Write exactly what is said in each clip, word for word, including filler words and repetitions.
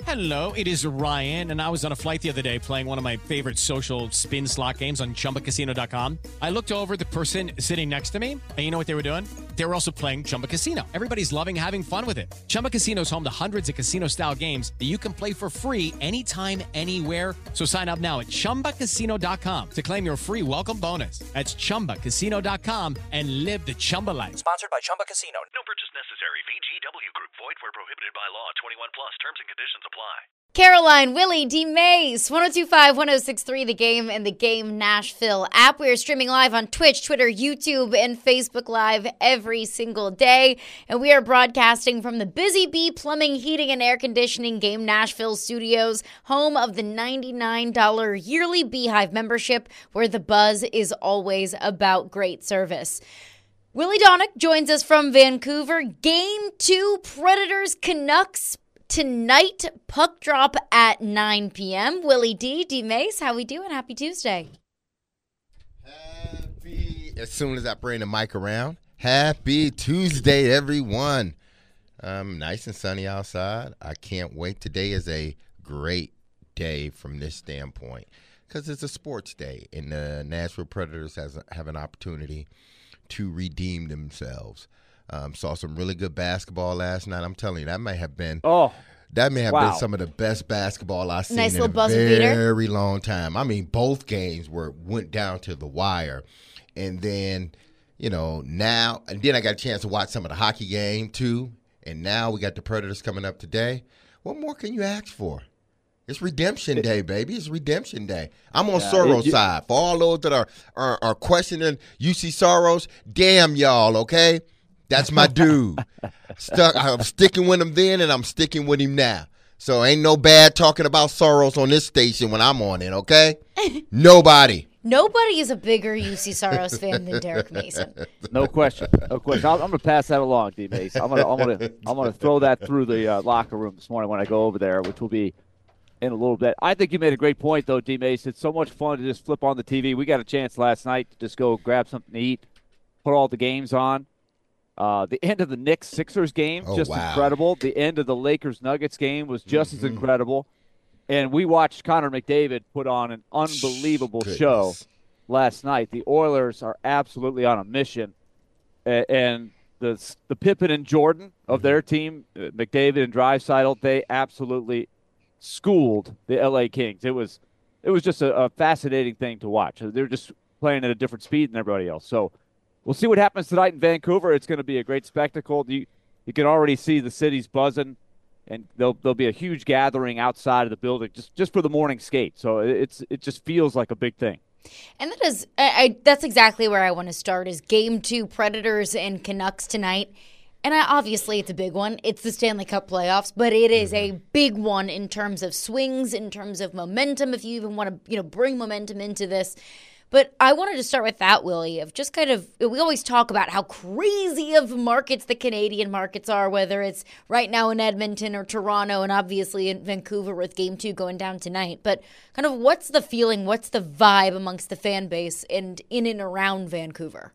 Hello, it is Ryan, and I was on a flight the other day playing one of my favorite social spin slot games on Chumba Casino dot com. I looked over at the person sitting next to me, and you know what they were doing? They were also playing Chumba Casino. Everybody's loving having fun with it. Chumba Casino is home to hundreds of casino-style games that you can play for free anytime, anywhere. So sign up now at Chumba Casino dot com to claim your free welcome bonus. That's Chumba Casino dot com and live the Chumba life. Sponsored by Chumba Casino. No purchase necessary. V G W Group. Void where prohibited by law. twenty-one plus. Terms and conditions apply. Caroline, Willie, D. Mays, one oh two point five, one oh six point three, The Game, and The Game Nashville app. We are streaming live on Twitch, Twitter, YouTube, and Facebook Live every single day. And we are broadcasting from the Busy Bee Plumbing, Heating, and Air Conditioning Game Nashville studios, home of the ninety-nine dollars yearly Beehive membership, where the buzz is always about great service. Willie Donick joins us from Vancouver. Game two, Predators Canucks tonight, puck drop at nine p.m. Willie D, D Mace, how we doing? Happy Tuesday. Happy, as soon as I bring the mic around, happy Tuesday, everyone. Um, nice and sunny outside. I can't wait. Today is a great day from this standpoint because it's a sports day, and the Nashville Predators has have an opportunity to redeem themselves. Um, saw some really good basketball last night. I'm telling you, that may have been oh, that may have wow. been some of the best basketball I've seen Nice in a little very buzzer long time. I mean, both games were went down to the wire, and then you know now and then I got a chance to watch some of the hockey game too. And now we got the Predators coming up today. What more can you ask for? It's redemption day, baby. It's redemption day. I'm on yeah, Soros' it, side. For all those that are, are are questioning U C Soros, damn y'all, okay? That's my dude. Stuck. I'm sticking with him then, and I'm sticking with him now. So ain't no bad talking about Soros on this station when I'm on it, okay? Nobody. Nobody is a bigger U C Soros fan than Derek Mason. No question. No question. I'll, I'm going to pass that along, D. Mace. I'm going to I'm going to I'm going to throw that through the uh, locker room this morning when I go over there, which will be in a little bit. I think you made a great point, though, D. Mace. It's so much fun to just flip on the T V. We got a chance last night to just go grab something to eat, put all the games on. Uh, the end of the Knicks-Sixers game, oh, just wow. incredible. The end of the Lakers-Nuggets game was just mm-hmm. as incredible. And we watched Connor McDavid put on an unbelievable Goodness. show last night. The Oilers are absolutely on a mission. And the the Pippen and Jordan of mm-hmm. their team, McDavid and Draisaitl, they absolutely schooled the L A Kings. It was it was just a, a fascinating thing to watch. They're just playing at a different speed than everybody else. So we'll see what happens tonight in Vancouver. It's going to be a great spectacle. You, you can already see the city's buzzing, and there'll, there'll be a huge gathering outside of the building just, just for the morning skate. So it's it just feels like a big thing. And that is, I, I, that's exactly where I want to start is game two, Predators and Canucks tonight. And I, obviously it's a big one. It's the Stanley Cup playoffs, but it is a big one in terms of swings, in terms of momentum, if you even want to, you know, bring momentum into this. But I wanted to start with that, Willie, of just kind of, we always talk about how crazy of markets the Canadian markets are, whether it's right now in Edmonton or Toronto, and obviously in Vancouver with game two going down tonight. But kind of what's the feeling, what's the vibe amongst the fan base and in and around Vancouver?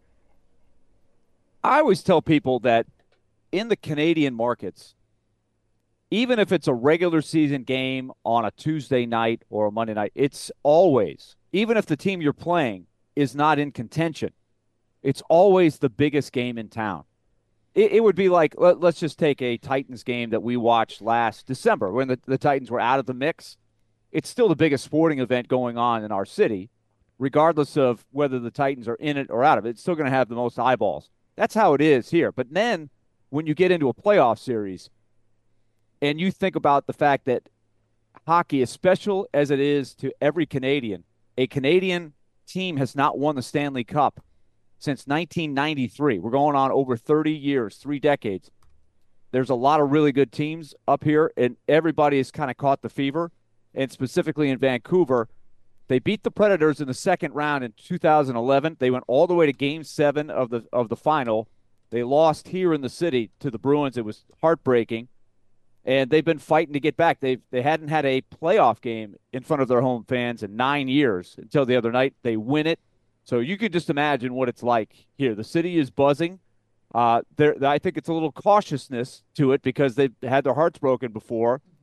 I always tell people that in the Canadian markets, even if it's a regular season game on a Tuesday night or a Monday night, it's always, even if the team you're playing is not in contention, it's always the biggest game in town. It, it would be like, let, let's just take a Titans game that we watched last December when the, the Titans were out of the mix. It's still the biggest sporting event going on in our city, regardless of whether the Titans are in it or out of it. It's still going to have the most eyeballs. That's how it is here. But then when you get into a playoff series and you think about the fact that hockey, as special as it is to every Canadian, a Canadian team has not won the Stanley Cup since nineteen ninety-three. We're going on over thirty years, three decades. There's a lot of really good teams up here, and everybody has kind of caught the fever. And specifically in Vancouver, they beat the Predators in the second round in two thousand eleven. They went all the way to Game seven of the of the final. They lost here in the city to the Bruins. It was heartbreaking. And they've been fighting to get back. They they hadn't had a playoff game in front of their home fans in nine years until the other night. They win it. So you could just imagine what it's like here. The city is buzzing. Uh, there, I think it's a little cautiousness to it because they've had their hearts broken before.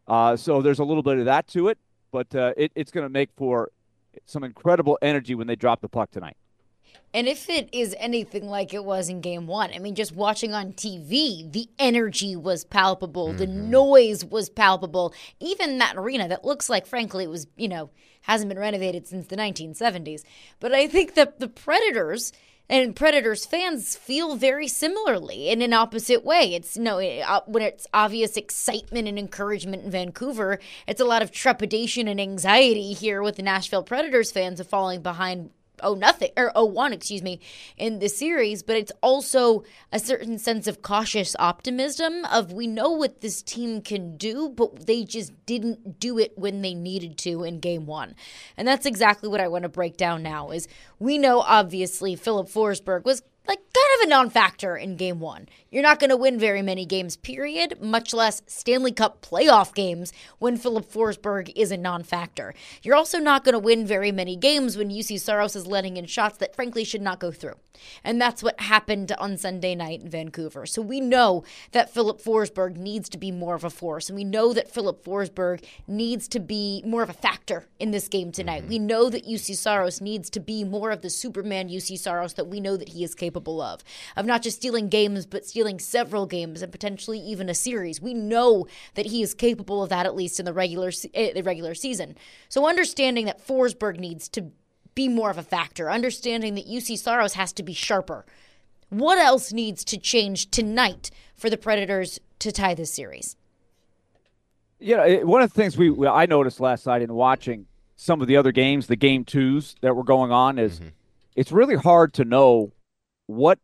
Uh, so there's a little bit of that to it, but uh, it, it's going to make for some incredible energy when they drop the puck tonight. And if it is anything like it was in game one, I mean, just watching on T V, the energy was palpable. Mm-hmm. The noise was palpable. Even that arena that looks like, frankly, it was, you know, hasn't been renovated since the nineteen seventies. But I think that the Predators and Predators fans feel very similarly in an opposite way. It's you know, it, uh, when it's obvious excitement and encouragement in Vancouver, it's a lot of trepidation and anxiety here with the Nashville Predators fans of falling behind oh nothing or oh one excuse me in the series. But it's also a certain sense of cautious optimism of we know what this team can do, but they just didn't do it when they needed to in game one. And that's exactly what I want to break down now. Is we know obviously Philip Forsberg was like kind of a non-factor in game one. You're not going to win very many games, period, much less Stanley Cup playoff games when Philip Forsberg is a non-factor. You're also not going to win very many games when U C Saros is letting in shots that frankly should not go through. And that's what happened on Sunday night in Vancouver. So we know that Philip Forsberg needs to be more of a force, and we know that Philip Forsberg needs to be more of a factor in this game tonight. Mm-hmm. We know that U C Saros needs to be more of the Superman U C Saros that we know that he is capable of, of not just stealing games, but stealing several games and potentially even a series. We know that he is capable of that, at least in the regular uh, the regular season. So understanding that Forsberg needs to be more of a factor, understanding that U C Saros has to be sharper. What else needs to change tonight for the Predators to tie this series? Yeah, you know, one of the things we I noticed last night in watching some of the other games, the game twos that were going on, is mm-hmm. it's really hard to know what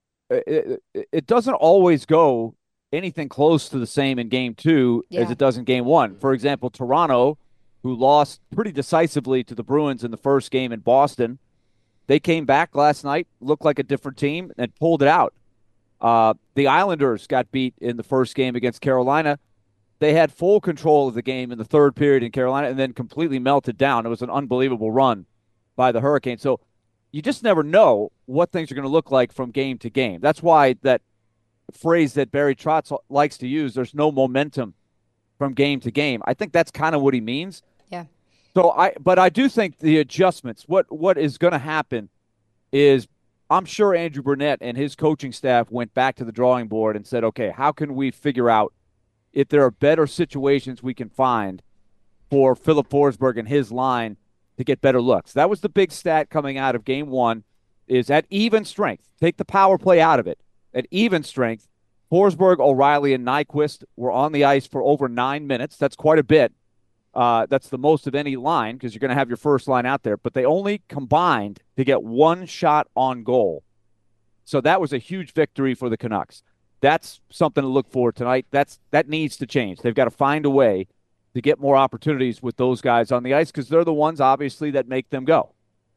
it, it doesn't always go anything close to the same in game two yeah. as it does in game one. For example, Toronto, who lost pretty decisively to the Bruins in the first game in Boston, they came back last night, looked like a different team, and pulled it out. Uh, the Islanders got beat in the first game against Carolina. They had full control of the game in the third period in Carolina and then completely melted down. It was an unbelievable run by the Hurricanes. So you just never know what things are going to look like from game to game. That's why that phrase that Barry Trotz likes to use, there's no momentum from game to game. I think that's kind of what he means. Yeah. So I, but I do think the adjustments, what what is going to happen is I'm sure Andrew Burnett and his coaching staff went back to the drawing board and said, okay, how can we figure out if there are better situations we can find for Philip Forsberg and his line to get better looks. That was the big stat coming out of game one, is at even strength. Take the power play out of it. At even strength, Forsberg, O'Reilly, and Nyquist were on the ice for over nine minutes. That's quite a bit. Uh, that's the most of any line because you're going to have your first line out there. But they only combined to get one shot on goal. So that was a huge victory for the Canucks. That's something to look for tonight. That's That needs to change. They've got to find a way to get more opportunities with those guys on the ice because they're the ones, obviously, that make them go.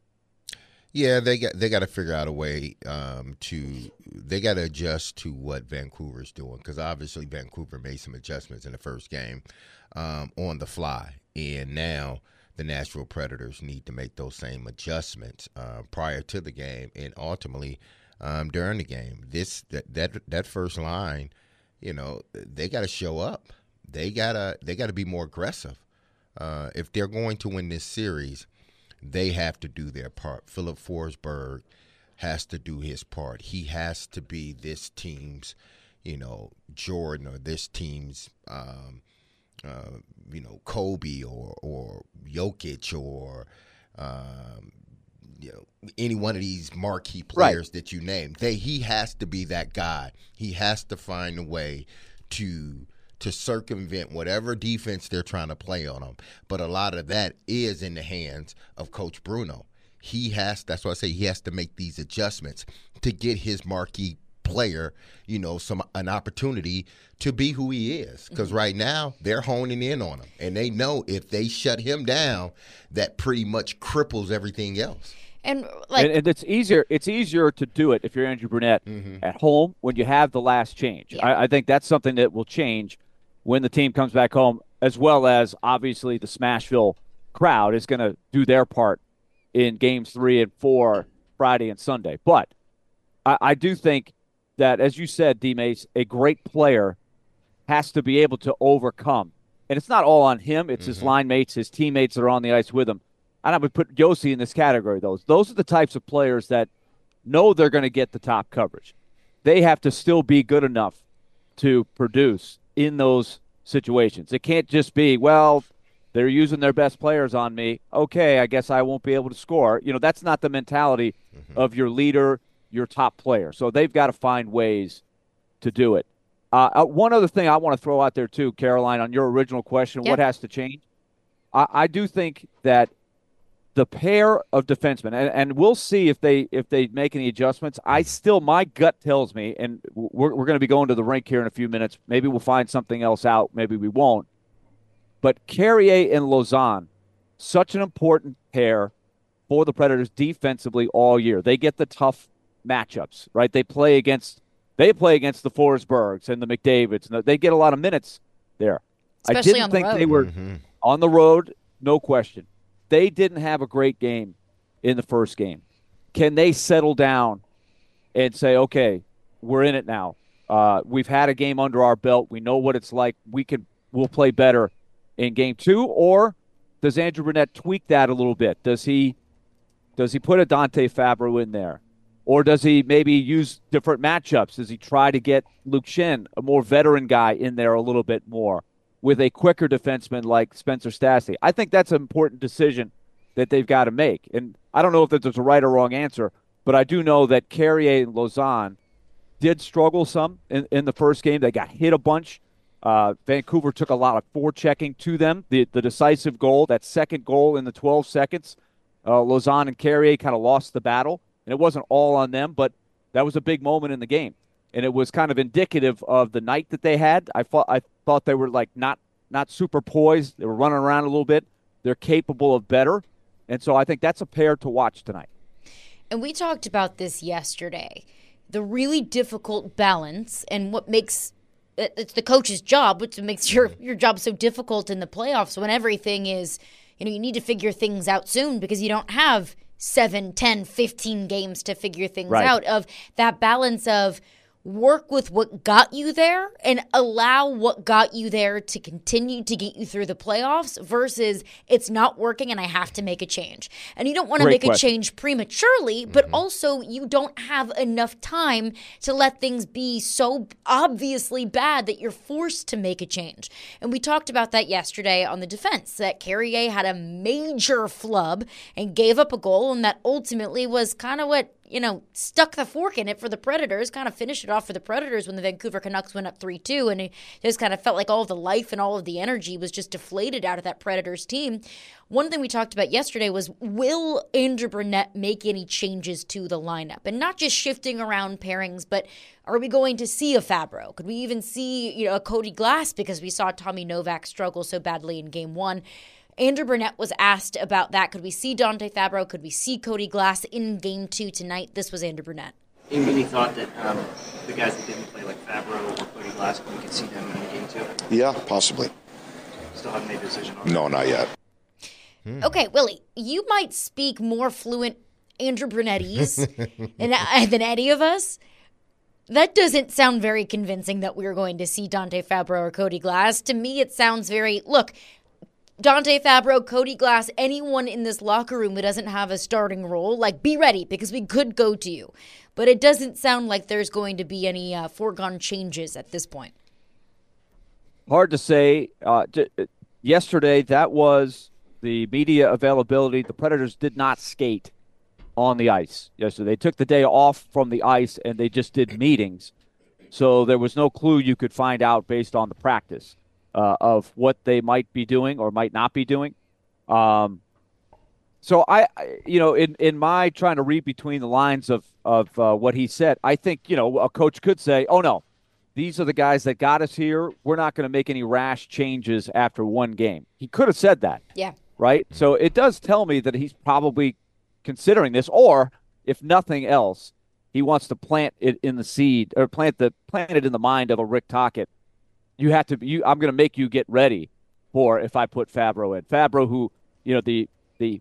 Yeah, they got they got to figure out a way um, to they got to adjust to what Vancouver's doing because obviously Vancouver made some adjustments in the first game um, on the fly, and now the Nashville Predators need to make those same adjustments uh, prior to the game and ultimately um, during the game. This that that that first line, you know, they got to show up. They gotta they gotta be more aggressive. Uh, if they're going to win this series, they have to do their part. Philip Forsberg has to do his part. He has to be this team's, you know, Jordan or this team's, um, uh, you know, Kobe or or Jokic or um, you know any one of these marquee players right. that you name. They he has to be that guy. He has to find a way to. to circumvent whatever defense they're trying to play on them. But a lot of that is in the hands of Coach Bruno. He has, that's why I say he has to make these adjustments to get his marquee player, you know, some an opportunity to be who he is. Because mm-hmm. right now they're honing in on him. And they know if they shut him down, that pretty much cripples everything else. And like, and, and it's easier. It's easier to do it if you're Andrew Burnett mm-hmm. at home when you have the last change. Yeah. I, I think that's something that will change when the team comes back home, as well as obviously the Smashville crowd is going to do their part in games three and four Friday and Sunday. But I, I do think that, as you said, D-Mace, a great player has to be able to overcome and it's not all on him. It's mm-hmm. his line mates, his teammates that are on the ice with him. And I would put Josi in this category. Those those are the types of players that know they're going to get the top coverage. They have to still be good enough to produce in those situations. It can't just be, well, they're using their best players on me. Okay, I guess I won't be able to score. You know, that's not the mentality mm-hmm. of your leader, your top player. So they've got to find ways to do it. Uh, one other thing I want to throw out there too, Caroline, on your original question, yep. what has to change? I, I do think that the pair of defensemen, and, and we'll see if they if they make any adjustments. I still, my gut tells me, and we're, we're going to be going to the rink here in a few minutes. Maybe we'll find something else out. Maybe we won't. But Carrier and Lauzon, such an important pair for the Predators defensively all year. They get the tough matchups, right? They play against they play against the Forsbergs and the McDavids. And they get a lot of minutes there. Especially I didn't on the think road. they were mm-hmm. on the road, no question. They didn't have a great game in the first game. Can they settle down and say, okay, we're in it now. Uh, we've had a game under our belt. We know what it's like. We can, we'll play better in game two. Or does Andrew Brunette tweak that a little bit? Does he, does he put a Dante Fabro in there? Or does he maybe use different matchups? Does he try to get Luke Shen, a more veteran guy, in there a little bit more with a quicker defenseman like Spencer Stastny? I think that's an important decision that they've got to make. And I don't know if there's a right or wrong answer, but I do know that Carrier and Lauzon did struggle some in, in the first game. They got hit a bunch. Uh, Vancouver took a lot of forechecking to them. The, the decisive goal, that second goal in the twelve seconds, uh, Lauzon and Carrier kind of lost the battle. And it wasn't all on them, but that was a big moment in the game. And it was kind of indicative of the night that they had. I thought I thought they were like not not super poised. They were running around a little bit. They're capable of better. And so I think that's a pair to watch tonight. And we talked about this yesterday. The really difficult balance and what makes it's the coach's job, which makes your, your job so difficult in the playoffs when everything is, you know, you need to figure things out soon because you don't have seven, ten, fifteen games to figure things right. out, of that balance of work with what got you there and allow what got you there to continue to get you through the playoffs versus it's not working and I have to make a change. And you don't want to make question. a change prematurely, but mm-hmm. also you don't have enough time to let things be so obviously bad that you're forced to make a change. And we talked about that yesterday on the defense, that Carrier had a major flub and gave up a goal, and that ultimately was kind of what, you know, stuck the fork in it for the Predators, kind of finished it off for the Predators when the Vancouver Canucks went up three two, and it just kind of felt like all of the life and all of the energy was just deflated out of that Predators team. One thing we talked about yesterday was, will Andrew Brunette make any changes to the lineup? And not just shifting around pairings, but are we going to see a Fabro? Could we even see, you know, a Cody Glass, because we saw Tommy Novak struggle so badly in game one? Andrew Brunette was asked about that. Could we see Dante Fabro? Could we see Cody Glass in game two tonight? This was Andrew Brunette. Any thought that um, the guys that didn't play, like Fabro or Cody Glass, we could see them in game two? Yeah, possibly. Still haven't made a decision on that? No, not yet. Hmm. Okay, Willie, you might speak more fluent Andrew Brunettese than, uh, than any of us. That doesn't sound very convincing that we're going to see Dante Fabro or Cody Glass. To me, it sounds very, look, Dante Fabro, Cody Glass, anyone in this locker room who doesn't have a starting role, like, be ready because we could go to you. But it doesn't sound like there's going to be any uh, foregone changes at this point. Hard to say. Uh, d- yesterday, that was the media availability. The Predators did not skate on the ice yesterday. They took the day off from the ice, and they just did meetings. So there was no clue you could find out based on the practice. Uh, of what they might be doing or might not be doing. Um, so, I, I, you know, in, in my trying to read between the lines of, of uh, what he said, I think, you know, a coach could say, oh, no, these are the guys that got us here. We're not going to make any rash changes after one game. He could have said that. Yeah. Right? So it does tell me that he's probably considering this, or if nothing else, he wants to plant it in the seed or plant the plant it in the mind of a Rick Tocchet. You have to. You, I'm going to make you get ready for if I put Fabro in. Fabro, who, you know, the the,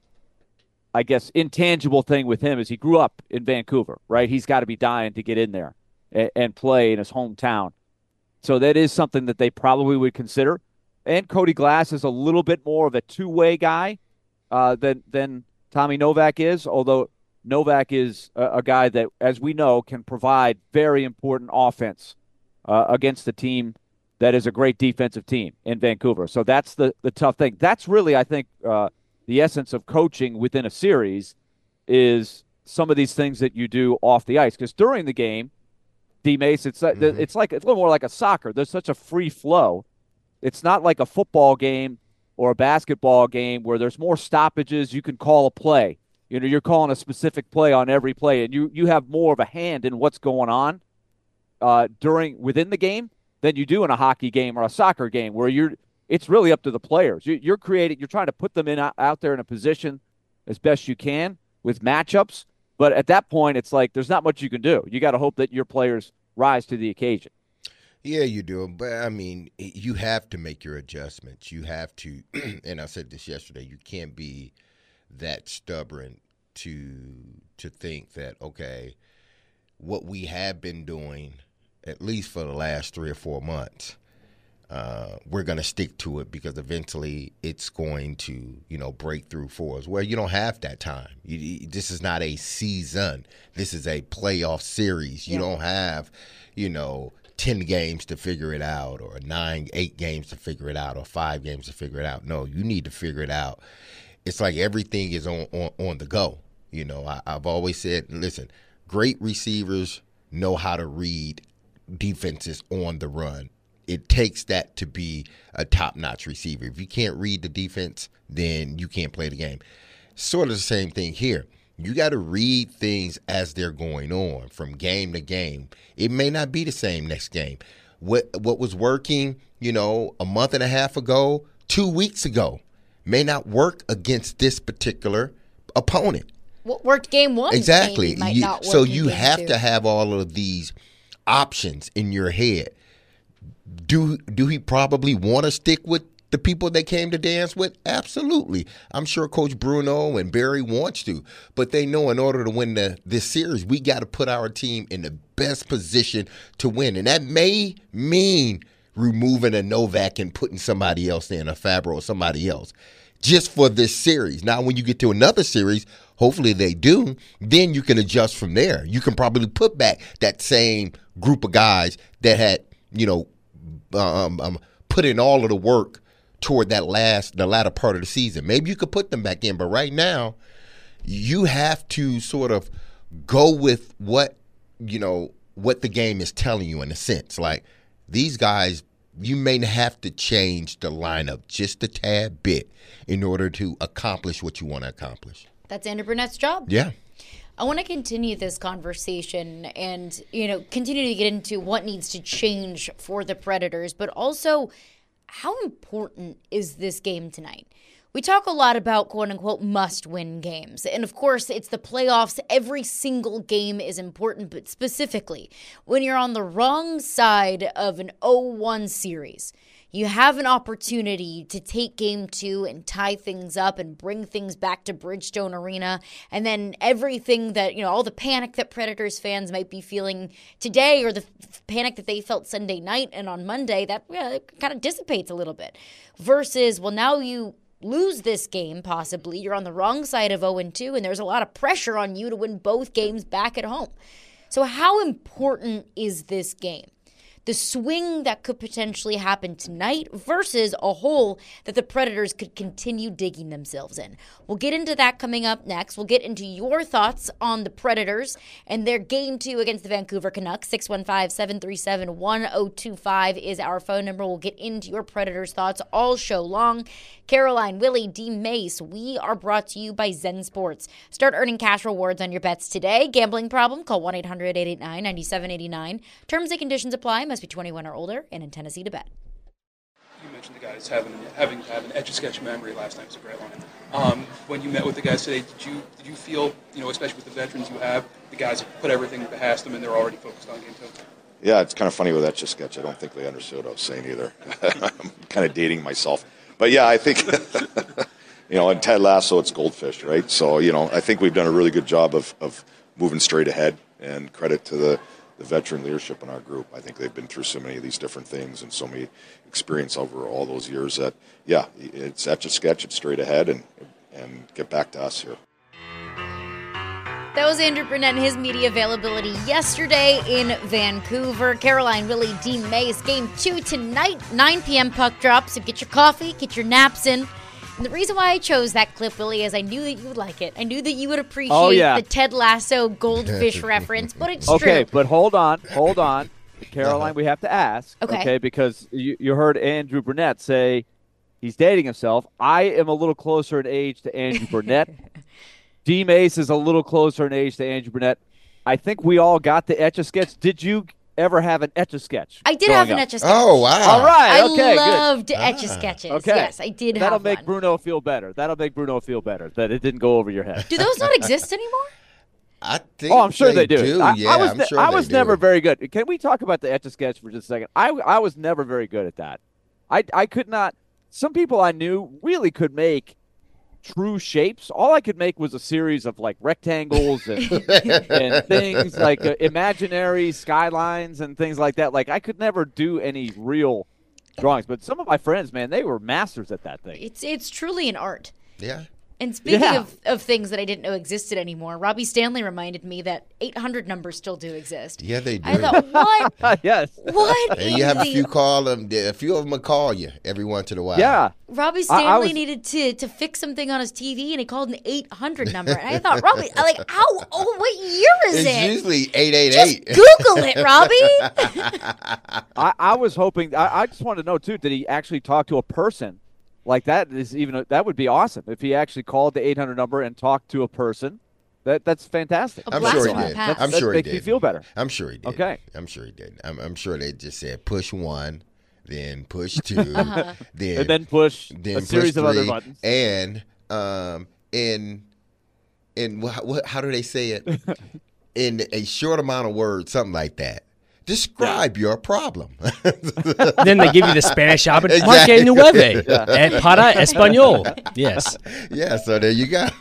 I guess, intangible thing with him is he grew up in Vancouver, right? He's got to be dying to get in there and, and play in his hometown. So that is something that they probably would consider. and Cody Glass is a little bit more of a two-way guy uh, than than Tommy Novak is, although Novak is a, a guy that, as we know, can provide very important offense uh, against the team that is a great defensive team in Vancouver. So that's the, the tough thing. That's really, I think, uh, the essence of coaching within a series is some of these things that you do off the ice. Because during the game, D. Mace, it's, mm-hmm. it's like it's a little more like a soccer. There's such a free flow. It's not like a football game or a basketball game where there's more stoppages. You can call a play. You know, you're calling a specific play on every play, and you, you have more of a hand in what's going on uh, during within the game than you do in a hockey game or a soccer game where you're it's really up to the players. You, you're creating, you're trying to put them in out there in a position as best you can with matchups. But at that point, it's like there's not much you can do. You got to hope that your players rise to the occasion. Yeah, you do. But, I mean, you have to make your adjustments. You have to, and I said this yesterday, you can't be that stubborn to to think that, okay, what we have been doing – at least for the last three or four months, uh, we're going to stick to it because eventually it's going to, you know, break through for us. Well, you don't have that time. You, you, this is not a season. This is a playoff series. You yeah. don't have, you know, ten games to figure it out or nine, eight games to figure it out or five games to figure it out. No, you need to figure it out. It's like everything is on, on, on the go. You know, I, I've always said, listen, great receivers know how to read defenses on the run. It takes that to be a top-notch receiver. If you can't read the defense, then you can't play the game. Sort of the same thing here. You got to read things as they're going on from game to game. It may not be the same next game. What what was working, you know, a month and a half ago, two weeks ago, may not work against this particular opponent. What worked game one? Exactly. Might you, not work so you game have two. to have all of these options in your head. Do do he probably want to stick with the people they came to dance with? Absolutely. I'm sure Coach Bruno and Barry wants to, but they know in order to win the, this series, we got to put our team in the best position to win. And that may mean removing a Novak and putting somebody else in, a Fabro or somebody else, just for this series. Now, when you get to another series, hopefully they do, then you can adjust from there. You can probably put back that same group of guys that had, you know, um, um, put in all of the work toward that last, the latter part of the season. Maybe you could put them back in, but right now you have to sort of go with what, you know, what the game is telling you in a sense. Like these guys, you may have to change the lineup just a tad bit in order to accomplish what you want to accomplish. That's Andrew Burnett's job. Yeah. I want to continue this conversation and, you know, continue to get into what needs to change for the Predators, but also how important is this game tonight? We talk a lot about quote-unquote must-win games. And, of course, it's the playoffs. Every single game is important, but specifically when you're on the wrong side of an oh one series, you have an opportunity to take game two and tie things up and bring things back to Bridgestone Arena. And then everything that, you know, all the panic that Predators fans might be feeling today or the f- panic that they felt Sunday night and on Monday, that yeah, kind of dissipates a little bit. Versus, well, now you lose this game possibly. You're on the wrong side of oh and two, and there's a lot of pressure on you to win both games back at home. So how important is this game? The swing that could potentially happen tonight versus a hole that the Predators could continue digging themselves in. We'll get into that coming up next. We'll get into your thoughts on the Predators and their game two against the Vancouver Canucks. six one five, seven three seven, one oh two five is our phone number. We'll get into your Predators thoughts all show long. Caroline, Willie, D. Mace, we are brought to you by Zen Sports. Start earning cash rewards on your bets today. Gambling problem? Call one eight hundred, eight eight nine, nine seven eight nine. Terms and conditions apply. Must be twenty-one or older and in Tennessee to bet. You mentioned the guys having having to have an etch-a-sketch memory last time. It's a great line. Um, when you met with the guys today, did you did you feel, you know, especially with the veterans you have, the guys put everything past them and they're already focused on game two? Yeah, it's kind of funny with etch-a-sketch. I don't think they understood what I was saying either. I'm kind of dating myself. But, yeah, I think, you know, in Ted Lasso, it's goldfish, right? So, you know, I think we've done a really good job of, of moving straight ahead, and credit to the, the veteran leadership in our group. I think they've been through so many of these different things and so many experience over all those years that, yeah, it's etch a sketch, it's straight ahead, and and get back to us here. That was Andrew Brunette and his media availability yesterday in Vancouver. Caroline, Willie, D. Mays, game two tonight, nine p.m. puck drop. So get your coffee, get your naps in. And the reason why I chose that clip, Willie, is I knew that you would like it. I knew that you would appreciate oh, yeah. the Ted Lasso goldfish reference, but it's okay, true. Okay, but hold on, hold on. Caroline, we have to ask, okay, okay because you, you heard Andrew Brunette say he's dating himself. I am a little closer in age to Andrew Brunette. D. Mace is a little closer in age to Andrew Brunette. I think we all got the Etch-a-Sketch. Did you ever have an Etch-a-Sketch? I did have an Etch-a-Sketch. Oh, wow. All right, okay, I loved good. Etch-a-Sketches. Okay. Yes, I did That'll have make one. Bruno feel better. That'll make Bruno feel better that it didn't go over your head. Do those not exist anymore? I think Oh, I'm sure they, they do. do. I, Yeah, I was, I'm ne- sure I they was do. never very good. Can we talk about the Etch-a-Sketch for just a second? I, I was never very good at that. I, I could not. Some people I knew really could make true shapes. All I could make was a series of like rectangles and, and things like uh, imaginary skylines and things like that. Like I could never do any real drawings, but some of my friends, man, they were masters at that thing. It's it's truly an art. Yeah. And speaking Yeah. of, of things that I didn't know existed anymore, Robbie Stanley reminded me that eight hundred numbers still do exist. Yeah, they do. I thought, what? Yes. What? And in you have a the- few call them. A few of them will call you every once in a while. Yeah. Robbie I- Stanley I was- needed to, to fix something on his T V, and he called an eight hundred number. And I thought, Robbie, like, how? Oh, what year is It's it? usually eight eight Just eight. Google it, Robbie. I, I was hoping. I, I just wanted to know too. Did he actually talk to a person? Like that is even that would be awesome if he actually called the eight hundred number and talked to a person. That that's fantastic. A I'm blast sure he from the did. past. I'm That sure he makes did. me feel better. I'm sure he did. Okay. I'm sure he did. I'm, I'm sure they just said push one, then push two, Uh-huh. then And then push then a push series of other three, buttons. and um in in what, what how do they say it? In a short amount of words, something like that. Describe your problem. Then they give you the Spanish option. Exactly. Marque nueve. Eh, para español. Yes. Yeah, so there you go.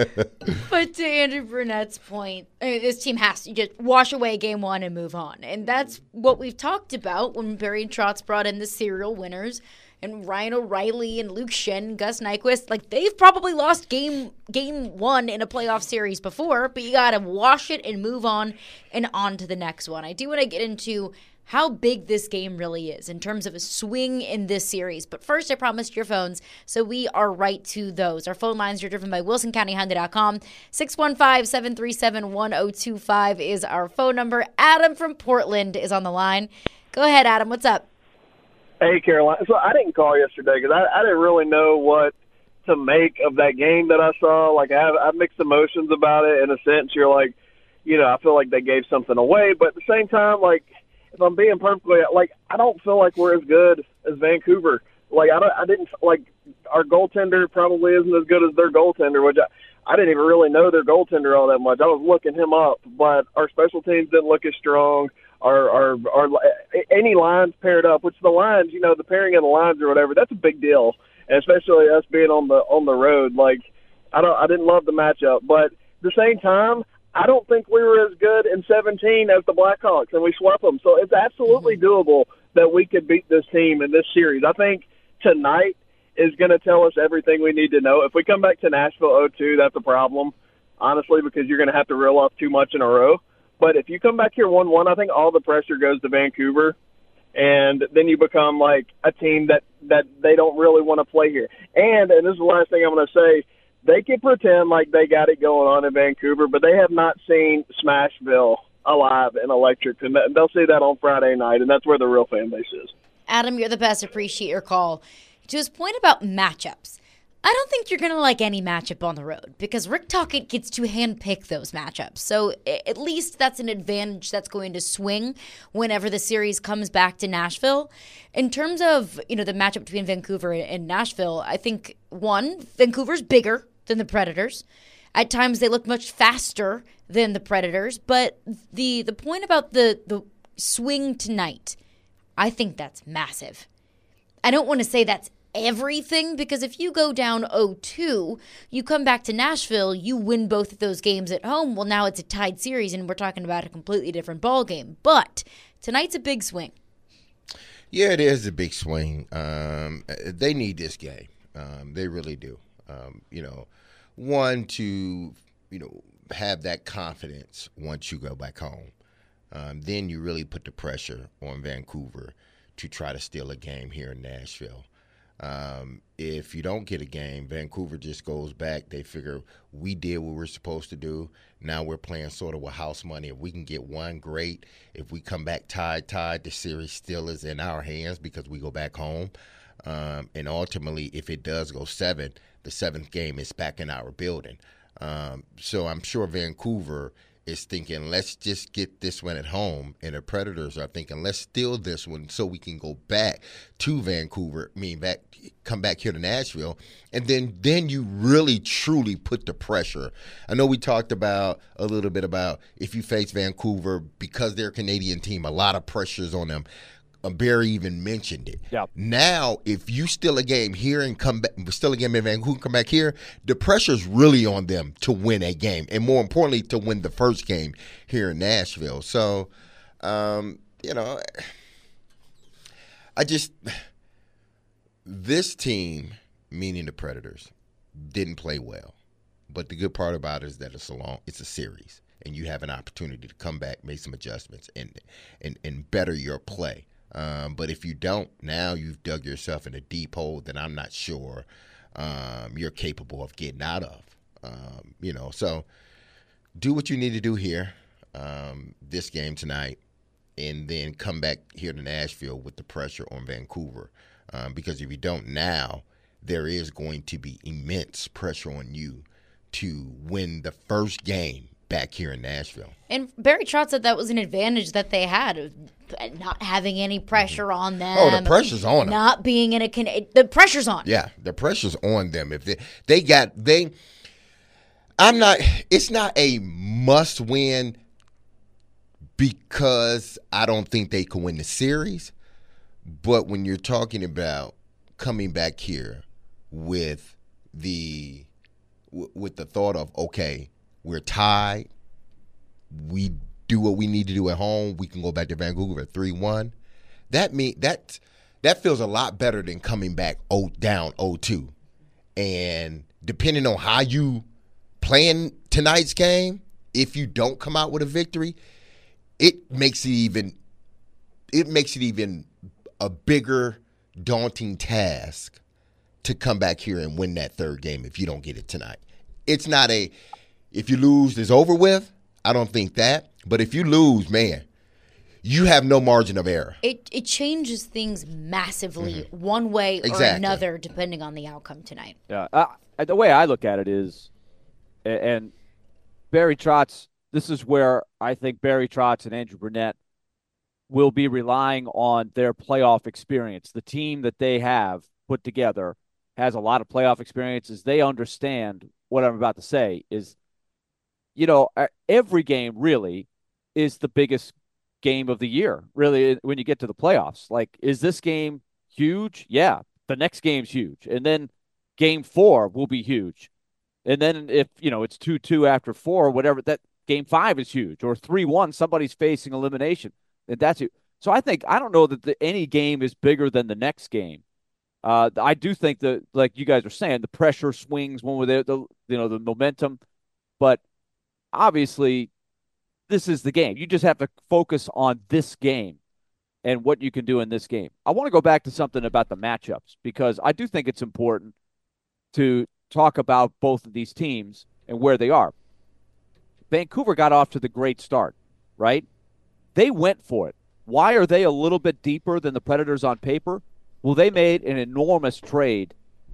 But to Andrew Brunette's point, I mean, this team has to just wash away game one and move on. And that's what we've talked about when Barry Trotz brought in the serial winners. And Ryan O'Reilly and Luke Shen, Gus Nyquist, like they've probably lost game game one in a playoff series before, but you got to wash it and move on and on to the next one. I do want to get into how big this game really is in terms of a swing in this series. But first, I promised your phones, so we are right to those. Our phone lines are driven by wilson county honda dot com. six one five, seven three seven, one oh two five is our phone number. Adam from Portland is on the line. Go ahead, Adam. What's up? Hey, Caroline. So I didn't call yesterday because I, I didn't really know what to make of that game that I saw. Like, I have, I have mixed emotions about it. In a sense, you're like, you know, I feel like they gave something away. But at the same time, like, if I'm being perfectly, like, I don't feel like we're as good as Vancouver. Like, I, don't, I didn't, like, our goaltender probably isn't as good as their goaltender, which I, I didn't even really know their goaltender all that much. I was looking him up, but our special teams didn't look as strong. Our, our, our, any lines paired up, which the lines, you know, the pairing of the lines or whatever, that's a big deal. And especially us being on the, on the road. Like, I don't, I didn't love the matchup, but at the same time, I don't think we were as good in seventeen as the Blackhawks, and we swept them. So it's absolutely doable that we could beat this team in this series. I think tonight is going to tell us everything we need to know. If we come back to Nashville oh two, that's a problem, honestly, because you're going to have to reel off too much in a row. But if you come back here one one, I think all the pressure goes to Vancouver, and then you become like a team that, that they don't really want to play here. And, and this is the last thing I'm going to say, they can pretend like they got it going on in Vancouver, but they have not seen Smashville alive and electric. And they'll see that on Friday night, and that's where the real fan base is. Adam, you're the best. Appreciate your call. To his point about matchups, I don't think you're going to like any matchup on the road because Rick Tocchet gets to handpick those matchups. So at least that's an advantage that's going to swing whenever the series comes back to Nashville. In terms of, you know, the matchup between Vancouver and Nashville, I think, one, Vancouver's bigger than the Predators. At times they look much faster than the Predators. But the the point about the, the swing tonight, I think that's massive. I don't want to say that's everything, because if you go down oh two, you come back to Nashville, you win both of those games at home. Well, now it's a tied series, and we're talking about a completely different ball game. But tonight's a big swing. Yeah, it is a big swing. Um, they need this game. Um, they really do. Um, you know, one, to, you know, have that confidence once you go back home. Um, then you really put the pressure on Vancouver to try to steal a game here in Nashville. Um, if you don't get a game, Vancouver just goes back. They figure we did what we're supposed to do. Now we're playing sort of with house money. If we can get one, great. If we come back tied, tied, the series still is in our hands because we go back home. Um, and ultimately, if it does go seven, the seventh game is back in our building. Um, so I'm sure Vancouver is thinking, let's just get this one at home. And the Predators are thinking, let's steal this one so we can go back to Vancouver, I mean, back, come back here to Nashville. And then, then you really, truly put the pressure. I know we talked about a little bit about if you face Vancouver, because they're a Canadian team, a lot of pressures on them. Uh, Barry even mentioned it. Yep. Now, if you steal a game here and come back, still a game in Vancouver, come back here, the pressure's really on them to win a game, and more importantly, to win the first game here in Nashville. So, um, you know, I just this team, meaning the Predators, didn't play well. But the good part about it is that it's a long, it's a series, and you have an opportunity to come back, make some adjustments, and and and better your play. Um, but if you don't, now you've dug yourself in a deep hole that I'm not sure um, you're capable of getting out of. Um, you know, so do what you need to do here, um, this game tonight, and then come back here to Nashville with the pressure on Vancouver. Um, because if you don't now, there is going to be immense pressure on you to win the first game back here in Nashville. And Barry Trotz said that was an advantage that they had, of not having any pressure on them. Oh, the pressure's on them. Not being in a Can- the pressure's on. Yeah, the pressure's on them. If they they got they, I'm not. It's not a must win because I don't think they can win the series. But when you're talking about coming back here with the with the thought of, okay, we're tied, we do what we need to do at home, we can go back to Vancouver at three one. That mean that that feels a lot better than coming back oh, down oh two. And depending on how you plan tonight's game, if you don't come out with a victory, it makes it even it makes it even a bigger, daunting task to come back here and win that third game if you don't get it tonight. It's not a if you lose, it's over with. I don't think that. But if you lose, man, you have no margin of error. It it changes things massively Mm-hmm. one way Exactly. or another depending on the outcome tonight. Yeah, uh, the way I look at it is, and Barry Trotz, this is where I think Barry Trotz and Andrew Brunette will be relying on their playoff experience. The team that they have put together has a lot of playoff experiences. They understand what I'm about to say is, you know, every game really is the biggest game of the year, really, when you get to the playoffs. Like, is this game huge? Yeah, the next game's huge. And then game four will be huge. And then if, you know, it's two two after four, whatever, that game five is huge. Or three one, somebody's facing elimination. And that's it. So I think, I don't know that the, any game is bigger than the next game. Uh, I do think that, like you guys are saying, the pressure swings one with the, the you know, the momentum. But obviously, this is the game. You just have to focus on this game and what you can do in this game. I want to go back to something about the matchups because I do think it's important to talk about both of these teams and where they are. Vancouver got off to the great start, right? They went for it. Why are they a little bit deeper than the Predators on paper? Well, they made an enormous trade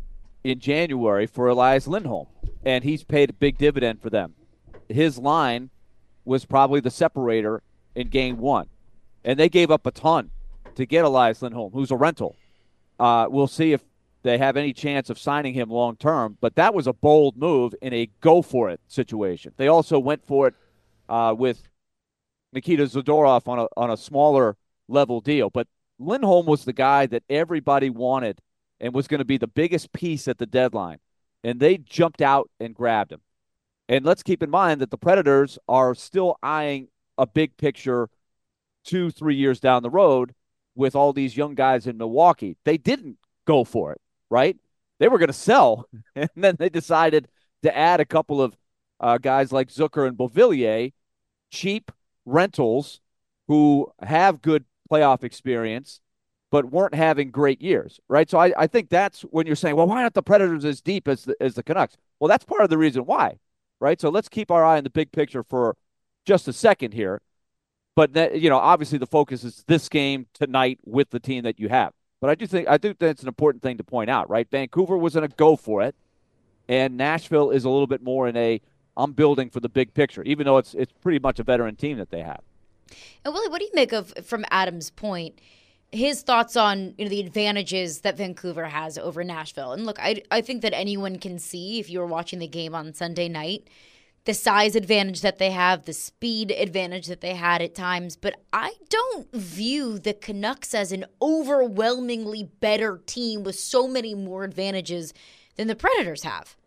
in January for Elias Lindholm, and he's paid a big dividend for them. His line was probably the separator in game one. And they gave up a ton to get Elias Lindholm, who's a rental. Uh, we'll see if they have any chance of signing him long term, but that was a bold move in a go-for-it situation. They also went for it uh, with Nikita Zadorov on a, on a smaller level deal. But Lindholm was the guy that everybody wanted and was going to be the biggest piece at the deadline. And they jumped out and grabbed him. And let's keep in mind that the Predators are still eyeing a big picture two, three years down the road with all these young guys in Milwaukee. They didn't go for it, right? They were going to sell, and then they decided to add a couple of uh, guys like Zucker and Beauvillier, cheap rentals who have good playoff experience but weren't having great years, right? So I, I think that's when you're saying, well, why aren't the Predators as deep as the, as the Canucks? Well, that's part of the reason why, right? So let's keep our eye on the big picture for just a second here. But, that, you know, obviously the focus is this game tonight with the team that you have. But I do think I do think it's an important thing to point out, right? Vancouver was going to go for it, and Nashville is a little bit more in a I'm building for the big picture, even though it's it's pretty much a veteran team that they have. And Willie, what do you make of, from Adam's point, his thoughts on, you know, the advantages that Vancouver has over Nashville? And look, I, I think that anyone can see, if you were watching the game on Sunday night, the size advantage that they have, the speed advantage that they had at times. But I don't view the Canucks as an overwhelmingly better team with so many more advantages than the Predators have.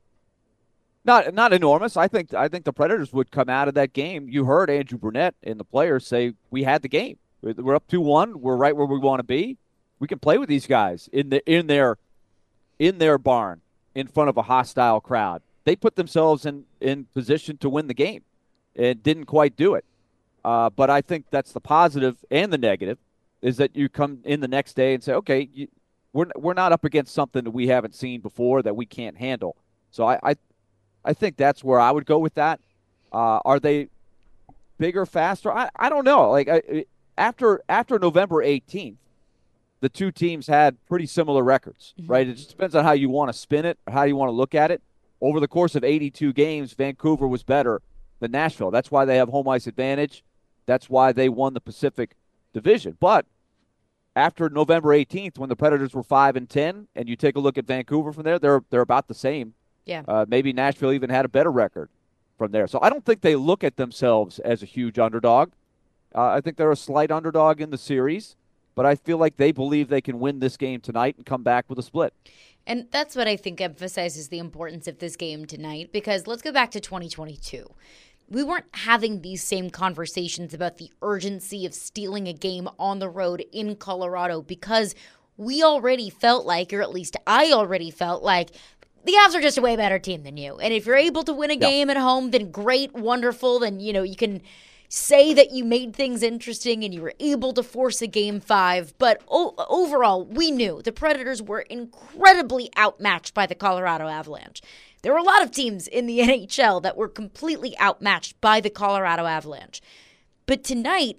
Not not enormous. I think I think the Predators would come out of that game. You heard Andrew Brunette and the players say, we had the game. We're up two one. We're right where we want to be. We can play with these guys in the in their in their barn in front of a hostile crowd. They put themselves in, in position to win the game and didn't quite do it. Uh, but I think that's the positive and the negative, is that you come in the next day and say, okay, you, we're we're not up against something that we haven't seen before that we can't handle. So I I, I think that's where I would go with that. Uh, are they bigger, faster? I, I don't know. Like I, after after November eighteenth, the two teams had pretty similar records, mm-hmm. right? It just depends on how you want to spin it or how you want to look at it. Over the course of eighty-two games, Vancouver was better than Nashville. That's why they have home ice advantage. That's why they won the Pacific Division. But after November eighteenth, when the Predators were five and ten, and you take a look at Vancouver from there, they're they're about the same. Yeah. Uh, maybe Nashville even had a better record from there. So I don't think they look at themselves as a huge underdog. Uh, I think they're a slight underdog in the series, but I feel like they believe they can win this game tonight and come back with a split. And that's what I think emphasizes the importance of this game tonight, because let's go back to twenty twenty-two. We weren't having these same conversations about the urgency of stealing a game on the road in Colorado, because we already felt like, or at least I already felt like, the Avs are just a way better team than you. And if you're able to win a game yeah. at home, then great, wonderful, then, you know, you can say that you made things interesting and you were able to force a game five. But o- overall, we knew the Predators were incredibly outmatched by the Colorado Avalanche. There were a lot of teams in the N H L that were completely outmatched by the Colorado Avalanche. But tonight,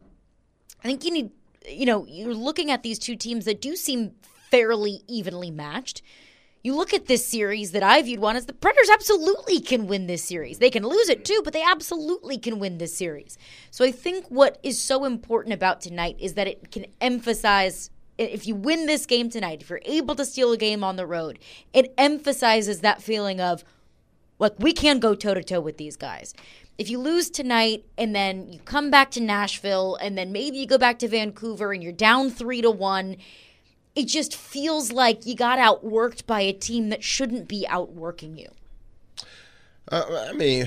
I think you need, you know, you're looking at these two teams that do seem fairly evenly matched. You look at this series that I viewed one as the Predators absolutely can win this series. They can lose it too, but they absolutely can win this series. So I think what is so important about tonight is that it can emphasize, if you win this game tonight, if you're able to steal a game on the road, it emphasizes that feeling of, like, we can go toe-to-toe with these guys. If you lose tonight and then you come back to Nashville and then maybe you go back to Vancouver and you're down three to one, it just feels like you got outworked by a team that shouldn't be outworking you. Uh, I mean,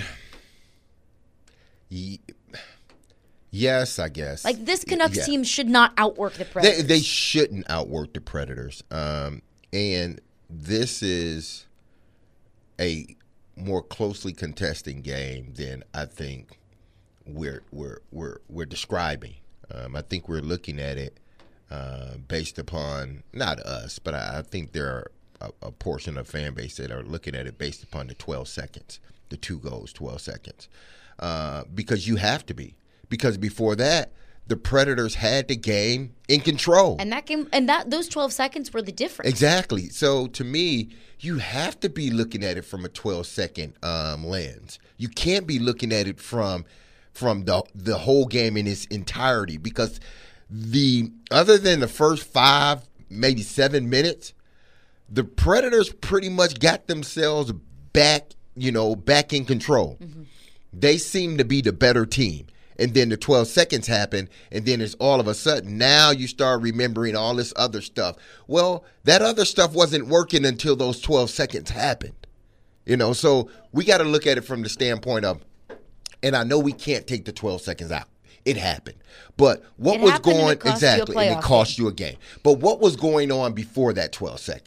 y- yes, I guess. Like, this Canucks yeah. team should not outwork the Predators. They, they shouldn't outwork the Predators. Um, and this is a more closely contested game than I think we're we're we're we're describing. Um, I think we're looking at it Uh, based upon, not us, but I, I think there are a, a portion of fan base that are looking at it based upon the twelve seconds, the two goals, twelve seconds. Uh, because you have to be. Because before that, the Predators had the game in control. And that game, and that those twelve seconds were the difference. Exactly. So to me, you have to be looking at it from a twelve-second um, lens. You can't be looking at it from from the the whole game in its entirety, because The other than the first five, maybe seven minutes, the Predators pretty much got themselves back, you know, back in control. Mm-hmm. They seem to be the better team. and then the twelve seconds happen, and then it's all of a sudden now you start remembering all this other stuff. Well, that other stuff wasn't working until those twelve seconds happened. You know, so we got to look at it from the standpoint of, and I know we can't take the twelve seconds out. It happened. But what It was happened and going it cost you a exactly, and it playoff cost you a game. But what was going on before that twelve seconds?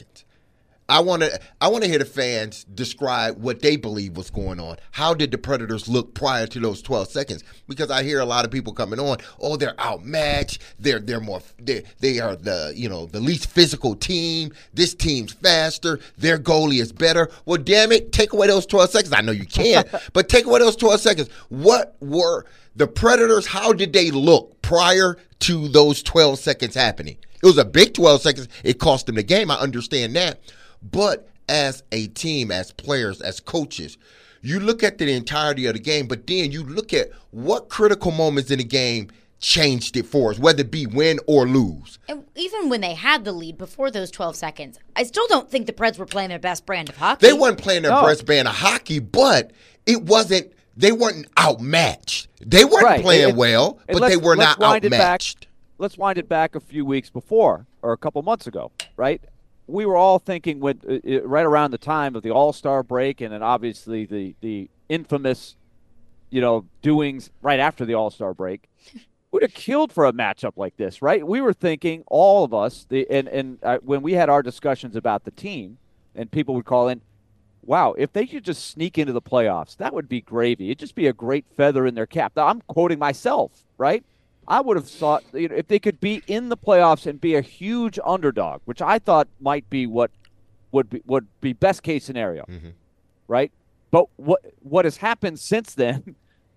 I want to I want to hear the fans describe what they believe was going on. How did the Predators look prior to those twelve seconds? Because I hear a lot of people coming on, oh, they're outmatched. They're they're more they they are the, you know, the least physical team. This team's faster. Their goalie is better. Well, damn it, take away those twelve seconds. I know you can't, but take away those twelve seconds. What were the Predators, how did they look prior to those twelve seconds happening? It was a big twelve seconds. It cost them the game. I understand that. But as a team, as players, as coaches, you look at the entirety of the game, but then you look at what critical moments in the game changed it for us, whether it be win or lose. And even when they had the lead before those twelve seconds, I still don't think the Preds were playing their best brand of hockey. They weren't playing their No. best brand of hockey, but it wasn't, they weren't outmatched. They weren't Right. playing And- well, and but let's- they were let's not wind it back. outmatched. Let's wind it back a few weeks before, or a couple months ago, right? We were all thinking when, uh, right around the time of the All-Star break, and then obviously the, the infamous, you know, doings right after the All-Star break, we'd have killed for a matchup like this, right? We were thinking, all of us, the, and, and uh, when we had our discussions about the team, and people would call in, wow, if they could just sneak into the playoffs, that would be gravy. It'd just be a great feather in their cap. Now, I'm quoting myself, right? I would have thought, you know, if they could be in the playoffs and be a huge underdog, which I thought might be what would be would be best case scenario, Mm-hmm. right? But what what has happened since then?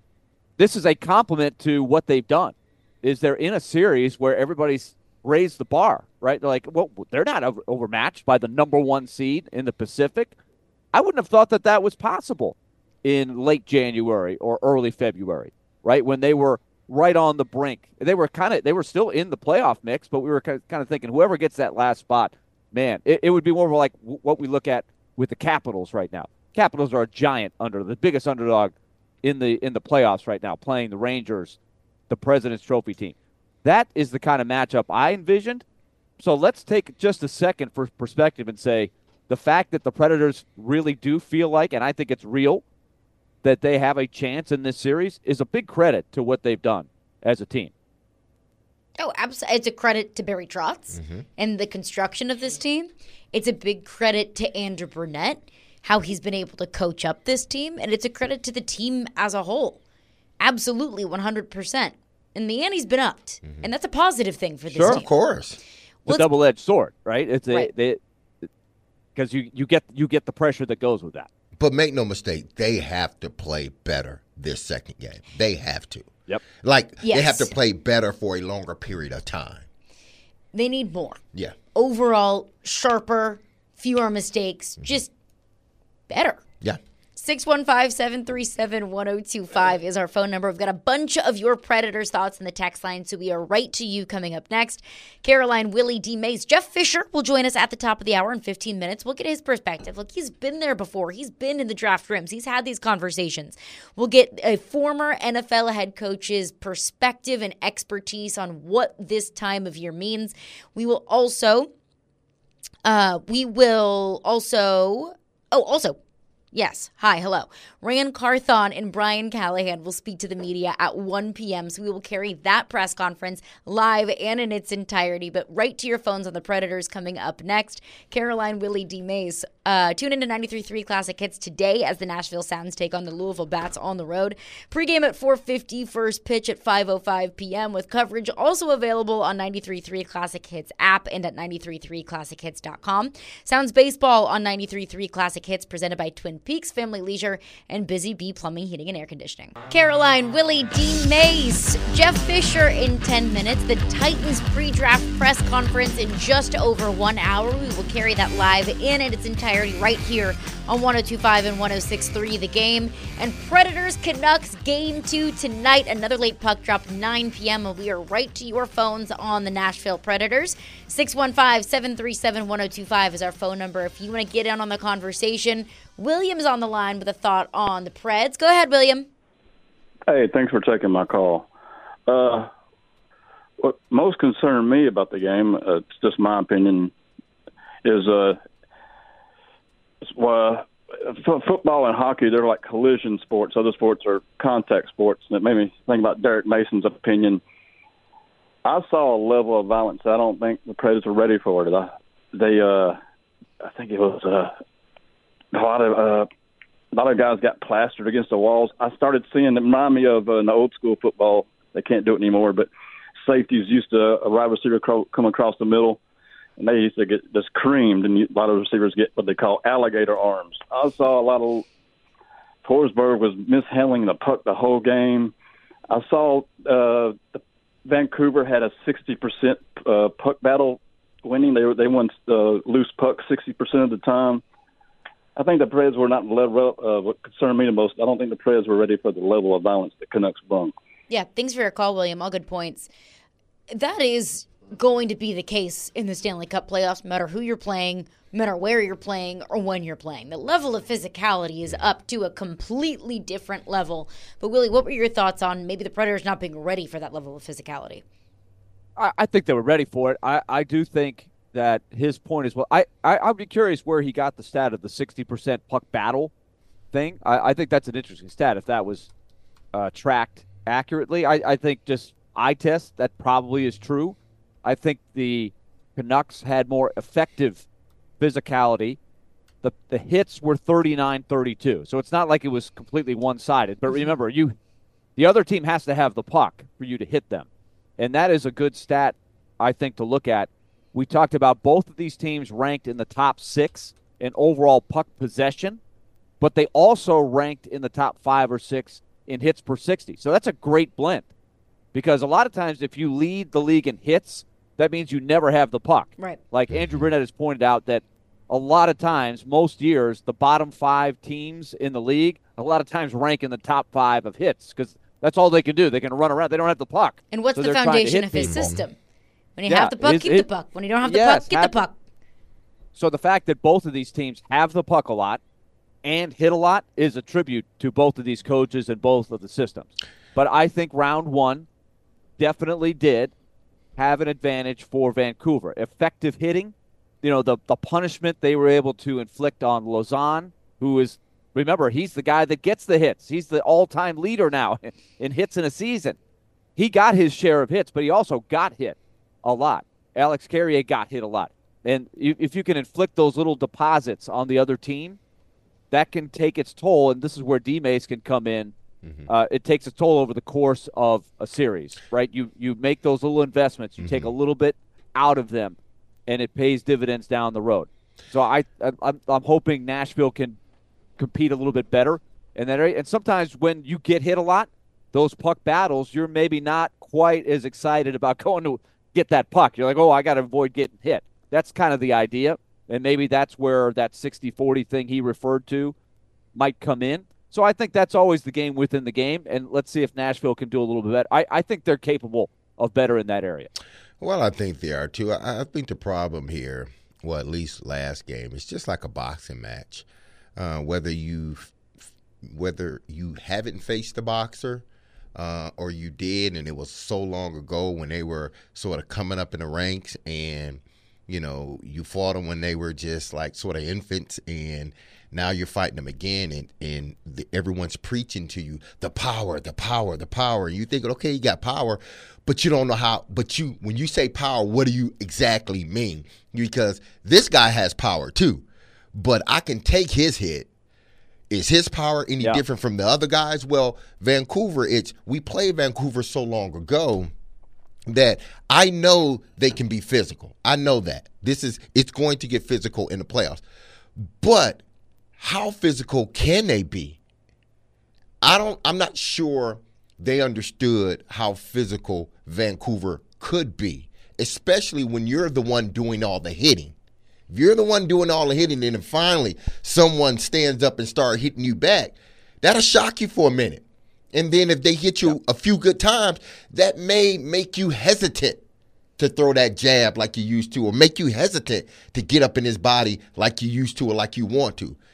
This is a compliment to what they've done. Is they're in a series where everybody's raised the bar, right? They're like, well, they're not over, overmatched by the number one seed in the Pacific. I wouldn't have thought that that was possible in late January or early February, right? When they were right on the brink. They were kind of they were still in the playoff mix, but we were kind of thinking whoever gets that last spot, man, it, it would be more of like what we look at with the Capitals right now. Capitals are a giant under the biggest underdog in the in the playoffs right now, playing the Rangers, the President's Trophy team. That is the kind of matchup I envisioned. So let's take just a second for perspective and say the fact that the Predators really do feel like, and I think it's real, that they have a chance in this series is a big credit to what they've done as a team. Oh, absolutely. It's a credit to Barry Trotz Mm-hmm. and the construction of this team. It's a big credit to Andrew Burnett, how he's been able to coach up this team. And it's a credit to the team as a whole. Absolutely, one hundred percent. And the ante's been upped. Mm-hmm. And that's a positive thing for this Sure. team. Of course. It's Well, a double-edged sword, right? It's a, Right. they, because you, you get you get the pressure that goes with that. But make no mistake, they have to play better this second game. They have to. Yep. Like, Yes. they have to play better for a longer period of time. They need more. Yeah. Overall, sharper, fewer mistakes, just better. Yeah. six one five, seven three seven, one oh two five is our phone number. We've got a bunch of your Predators thoughts in the text line, so we are right to you coming up next. Caroline, Willie, D. Mays, Jeff Fisher will join us at the top of the hour in fifteen minutes. We'll get his perspective. Look, he's been there before. He's been in the draft rooms. He's had these conversations. We'll get a former N F L head coach's perspective and expertise on what this time of year means. We will also, uh, we will also, oh, also, Yes. Hi. Hello. Rand Carthon and Brian Callahan will speak to the media at one p.m. So we will carry that press conference live and in its entirety, but right to your phones on the Predators coming up next. Caroline, Willie, D. Mays. Uh, tune into ninety-three point three Classic Hits today as the Nashville Sounds take on the Louisville Bats on the road. Pre-game at four fifty, first pitch at five oh five p.m. with coverage also available on ninety-three point three Classic Hits app and at ninety-three point three classic hits dot com. Sounds baseball on ninety-three point three Classic Hits presented by Twin Peaks Family Leisure and Busy Bee Plumbing, Heating, and Air Conditioning. Caroline, Willie, D. Mays, Jeff Fisher in ten minutes. The Titans pre-draft press conference in just over one hour. We will carry that live in its entirety right here on one oh two point five and one oh six point three The Game. And Predators Canucks game two tonight. Another late puck drop, nine p.m. And we are right to your phones on the Nashville Predators. six one five, seven three seven, one oh two five is our phone number if you want to get in on the conversation. William's on the line with a thought on the Preds. Go ahead, William. Hey, thanks for taking my call. Uh, what most concerned me about the game, uh, it's just my opinion, is uh, well, f- football and hockey, they're like collision sports. Other sports are contact sports. And it made me think about Derek Mason's opinion. I saw a level of violence I don't think the Predators were ready for it. I, they, uh, I think it was uh, a lot of uh, a lot of guys got plastered against the walls. I started seeing it remind me of uh, an old school football. They can't do it anymore, but safeties used to a wide receiver cro- come across the middle, and they used to get just creamed, and a lot of receivers get what they call alligator arms. I saw a lot of Forsberg was mishandling the puck the whole game. I saw uh, the Vancouver had a sixty percent uh, puck battle winning. They they won uh, loose puck sixty percent of the time. I think the Preds were not level. Uh, what concerned me the most, I don't think the Preds were ready for the level of violence that Canucks brung. Yeah, thanks for your call, William. All good points. That is going to be the case in the Stanley Cup playoffs, no matter who you're playing, no matter where you're playing or when you're playing. The level of physicality is up to a completely different level. But, Willie, what were your thoughts on maybe the Predators not being ready for that level of physicality? I, I think they were ready for it. I, I do think that his point is, well, I, I, I'd be curious where he got the stat of the sixty percent puck battle thing. I, I think that's an interesting stat if that was uh, tracked accurately. I, I think just eye test, that probably is true. I think the Canucks had more effective physicality. The the hits were thirty-nine thirty-two. So it's not like it was completely one-sided. But remember, you the other team has to have the puck for you to hit them. And that is a good stat, I think, to look at. We talked about both of these teams ranked in the top six in overall puck possession, but they also ranked in the top five or six in hits per sixty. So that's a great blend because a lot of times if you lead the league in hits, that means you never have the puck. Right. Like Andrew Burnett has pointed out that a lot of times, most years, the bottom five teams in the league, a lot of times rank in the top five of hits because that's all they can do. They can run around. They don't have the puck. And what's so the foundation of his people. system? When you yeah, have the puck, it, keep it, the puck. When you don't have the yes, puck, get have, the puck. So the fact that both of these teams have the puck a lot and hit a lot is a tribute to both of these coaches and both of the systems. But I think round one definitely did have an advantage for Vancouver. Effective hitting, you know, the, the punishment they were able to inflict on Lausanne, who is, remember, he's the guy that gets the hits. He's the all-time leader now in hits in a season. He got his share of hits, but he also got hit a lot. Alex Carrier got hit a lot. And if you can inflict those little deposits on the other team, that can take its toll, and this is where D-Mace can come in. Mm-hmm. Uh, it takes its toll over the course of a series, right? You you make those little investments. You mm-hmm. take a little bit out of them, and it pays dividends down the road. So I, I I'm, I'm hoping Nashville can compete a little bit better in that area. And sometimes when you get hit a lot, those puck battles, you're maybe not quite as excited about going to get that puck. You're like, oh, I got to avoid getting hit. That's kind of the idea, and maybe that's where that sixty forty thing he referred to might come in. So I think that's always the game within the game, and let's see if Nashville can do a little bit better. I, I think they're capable of better in that area. Well, I think they are, too. I, I think the problem here, well, at least last game, it's just like a boxing match. Uh, whether you whether you haven't faced the boxer Uh, or you did, and it was so long ago when they were sort of coming up in the ranks, and you know you fought them when they were just like sort of infants, and now you're fighting them again, and and the, everyone's preaching to you the power, the power, the power. And you think, okay, you got power, but you don't know how. But you, when you say power, what do you exactly mean? Because this guy has power too, but I can take his hit. Is his power any yeah. different from the other guys? Well, Vancouver, it's we played Vancouver so long ago that I know they can be physical. I know that. This is it's going to get physical in the playoffs. But how physical can they be? I don't I'm not sure they understood how physical Vancouver could be, especially when you're the one doing all the hitting. If you're the one doing all the hitting and then finally someone stands up and starts hitting you back, that'll shock you for a minute. And then if they hit you yeah. a few good times, that may make you hesitant to throw that jab like you used to, or make you hesitant to get up in his body like you used to or like you want to.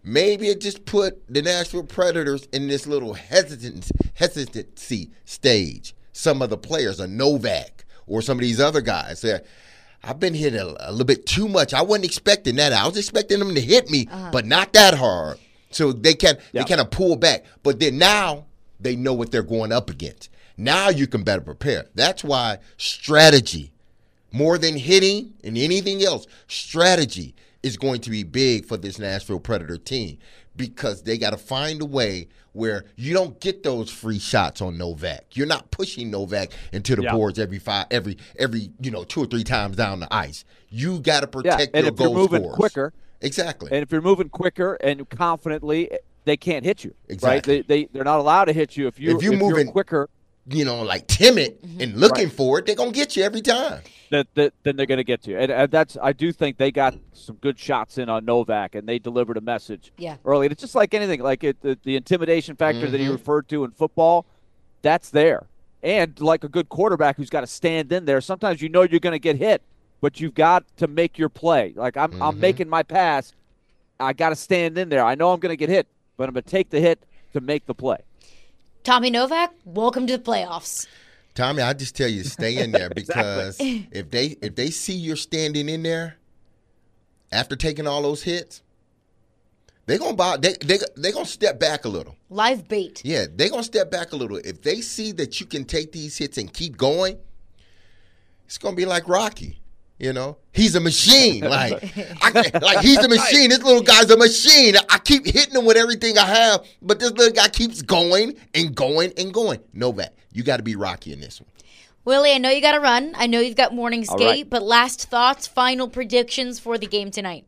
maybe it just put the Nashville Predators in this little hesitant, hesitancy stage. Some of the players, a Novak or some of these other guys, they're, I've been hit a, a little bit too much. I wasn't expecting that. I was expecting them to hit me, uh-huh. but not that hard. So they can yeah. they kind of pull back. But then now they know what they're going up against. Now you can better prepare. That's why strategy, more than hitting and anything else, strategy is going to be big for this Nashville Predator team, because they got to find a way where you don't get those free shots on Novak. You're not pushing Novak into the yeah. boards every five, every every you know two or three times down the ice. You got to protect yeah, and your if goal you're moving scorers. quicker, exactly. And if you're moving quicker and confidently, they can't hit you. Exactly. Right? They they they're not allowed to hit you if you if you're if moving you're quicker. You know, like timid mm-hmm. and looking right. for it, they're gonna get you every time. That, that then they're gonna get you, and, and that's I do think they got some good shots in on Novak, and they delivered a message yeah. early. And it's just like anything, like it, the, the intimidation factor mm-hmm. that he referred to in football, that's there. And like a good quarterback who's got to stand in there. Sometimes you know you're gonna get hit, but you've got to make your play. Like I'm, mm-hmm. I'm making my pass, I got to stand in there. I know I'm gonna get hit, but I'm gonna take the hit to make the play. Tommy Novak, welcome to the playoffs. Tommy, I just tell you to stay in there, because exactly. if they if they see you're standing in there after taking all those hits, they're gonna buy, they they they're gonna step back a little. Live bait. Yeah, they're gonna step back a little. If they see that you can take these hits and keep going, it's gonna be like Rocky. You know, he's a machine. Like, I, like he's a machine. This little guy's a machine. I keep hitting him with everything I have, but this little guy keeps going and going and going. Novak, you got to be Rocky in this one. Willie, I know you got to run. I know you've got morning skate, right. but last thoughts, final predictions for the game tonight.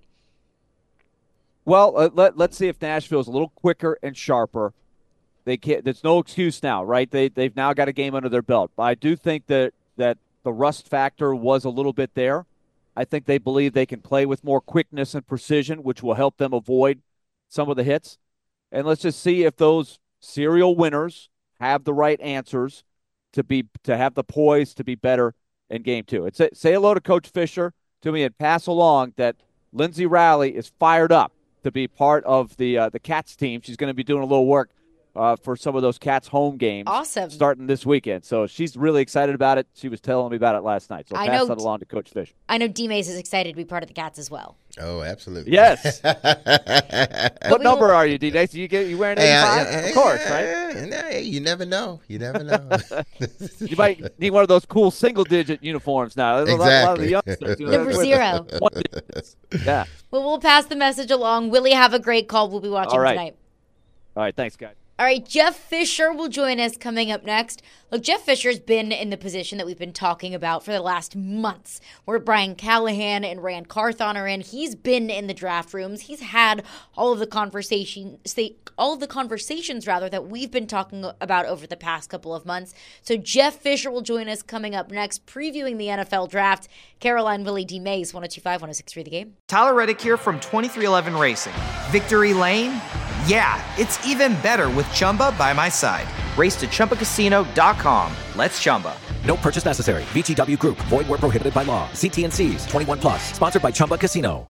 Well, uh, let, let's see if Nashville's a little quicker and sharper. They can't. There's no excuse now, right? They they've now got a game under their belt. But I do think that that. The rust factor was a little bit there. I think they believe they can play with more quickness and precision, which will help them avoid some of the hits. And let's just see if those serial winners have the right answers to be to have the poise to be better in game two. It's a, say hello to Coach Fisher to me and pass along that Lindsay Rowley is fired up to be part of the uh, the Cats team. She's going to be doing a little work Uh, for some of those Cats home games awesome. starting this weekend. So she's really excited about it. She was telling me about it last night. So I'll I pass know, that along to Coach Fisher. I know D-Mace is excited to be part of the Cats as well. Oh, absolutely. Yes. What number are you, D-Mace? You, get, you wearing eighty-five? Hey, of course, hey, right? Hey, you never know. You never know. You might need one of those cool single-digit uniforms now. There's exactly. a lot of the youngsters. You know, Number zero. Yeah. Well, we'll pass the message along. Willie, have a great call. We'll be watching All right. tonight. All right. Thanks, guys. All right, Jeff Fisher will join us coming up next. Look, Jeff Fisher's been in the position that we've been talking about for the last months, where Brian Callahan and Rand Carthon are in. He's been in the draft rooms. He's had all of the conversation, all of the conversations rather that we've been talking about over the past couple of months. So Jeff Fisher will join us coming up next, previewing the N F L draft. Caroline, Willie, D. Mays, one oh two five, one oh six three The Game. Tyler Reddick here from twenty-three eleven Racing. Victory Lane? Yeah, it's even better with Chumba by my side. Race to Chumba Casino dot com. Let's Chumba. No purchase necessary. V G W Group. Void where prohibited by law. See T and C's. twenty-one plus. Sponsored by Chumba Casino.